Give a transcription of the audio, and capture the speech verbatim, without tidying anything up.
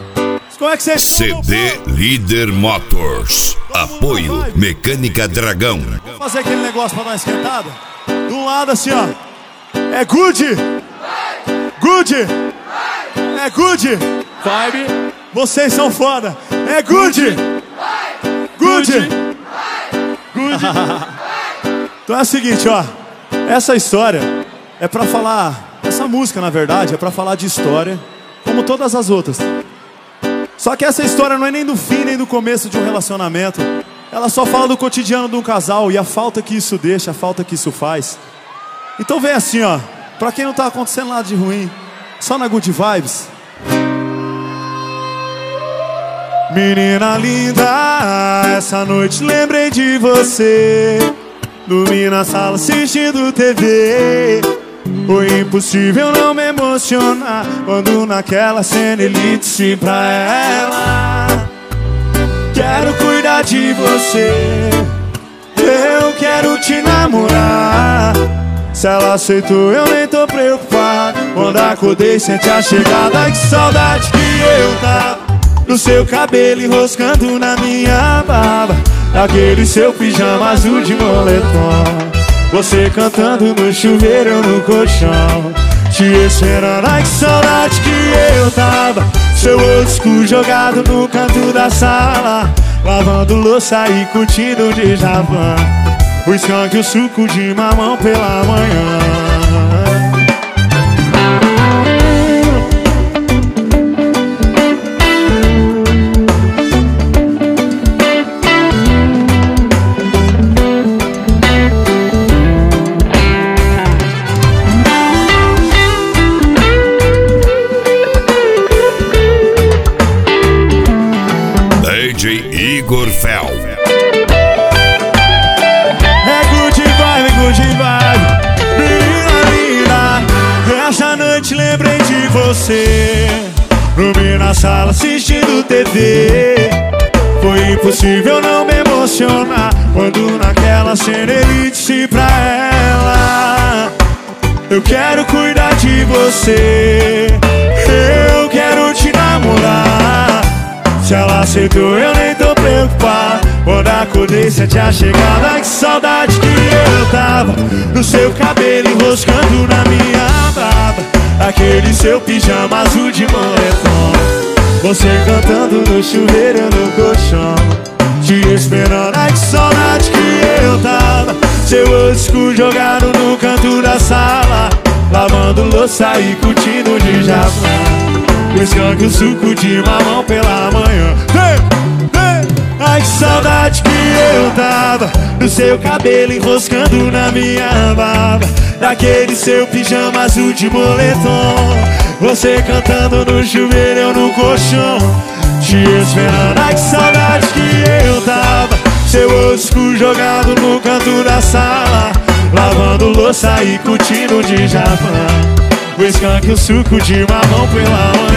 Como é que vocês C D Líder Motors. Apoio Mecânica Dragão. Vou fazer aquele negócio pra dar uma esquentada. De um lado assim, ó. É good. Good. É good. Vibe. Vocês são foda. É good. Good. Good. Então é o seguinte, ó. Essa história é pra falar. Essa música, na verdade, é pra falar de história, como todas as outras. Só que essa história não é nem do fim, nem do começo de um relacionamento. Ela só fala do cotidiano de um casal e a falta que isso deixa, a falta que isso faz. Então vem assim, ó. Pra quem não tá acontecendo nada de ruim, só na good vibes. Menina linda, essa noite lembrei de você. Dormi na sala assistindo T V. Foi impossível não me emocionar quando naquela cena ele disse pra ela: quero cuidar de você, eu quero te namorar. Se ela aceitou eu nem tô preocupado. Quando acordei senti a chegada, que saudade que eu tava no seu cabelo enroscando na minha barba, daquele seu pijama azul de moletom. Você cantando no chuveiro, eu no colchão, te esperando. Ai, que saudade que eu tava. Seu old school jogado no canto da sala, lavando louça e curtindo de Djavan, o skunk e o suco de mamão pela manhã. D J Igor Fel. É good vibe, good vibe. Menina linda, essa noite lembrei de você. Dormi na sala assistindo T V. Foi impossível não me emocionar quando naquela cena ele disse pra ela: eu quero cuidar de você, eu quero te namorar. Se ela aceitou eu nem tô preocupado. Quando acordei senti a chegada, ai, que saudade que eu tava no seu cabelo enroscando na minha barba, aquele seu pijama azul de moletom. Você cantando no chuveiro, eu no colchão, te esperando. Ai, que saudade que eu tava. Seu old school jogado no canto da sala, lavando louça e curtindo de Djavan, o skunk e o suco de mamão pela manhã. Vem, vem. Ai, que saudade que eu tava no seu cabelo enroscando na minha barba, daquele seu pijama azul de moletom. Você cantando no chuveiro, eu no colchão, te esperando. Ai, que saudade que eu tava. Seu old school jogado no canto da sala, lavando louça e curtindo de Djavan, o skunk e o suco de mamão pela manhã.